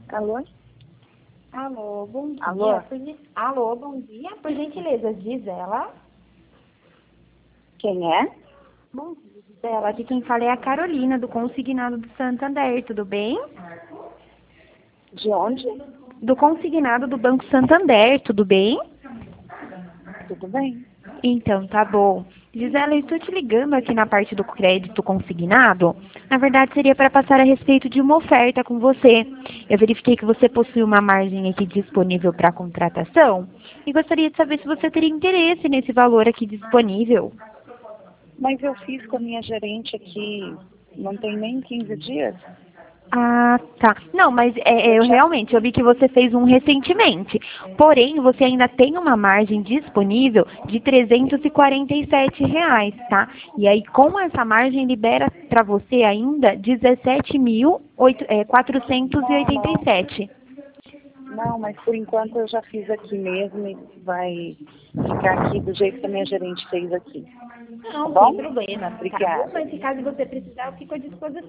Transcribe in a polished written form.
Alô? Alô, bom dia. Alô? Alô, bom dia. Por gentileza, Gisela. Quem é? Bom dia, Gisela. Aqui quem fala é a Carolina, do Consignado do Santander. Tudo bem? De onde? Do Consignado do Banco Santander. Tudo bem? Tudo bem. Então, tá bom. Gisela, eu estou te ligando aqui na parte do crédito consignado. Na verdade, seria para passar a respeito de uma oferta com você. Eu verifiquei que você possui uma margem aqui disponível para contratação e gostaria de saber se você teria interesse nesse valor aqui disponível. Mas eu fiz com a minha gerente aqui, não tem nem 15 dias. Ah, tá. Não, mas eu realmente, eu vi que você fez um recentemente. Porém, você ainda tem uma margem disponível de R$ 347, tá? E aí, com essa margem, libera para você ainda 17.487. Não, mas por enquanto eu já fiz aqui mesmo e vai ficar aqui do jeito que a minha gerente fez aqui. Não, Tá bom? sem problema. Tá bom, Obrigada. mas se caso você precisar, eu fico à disposição.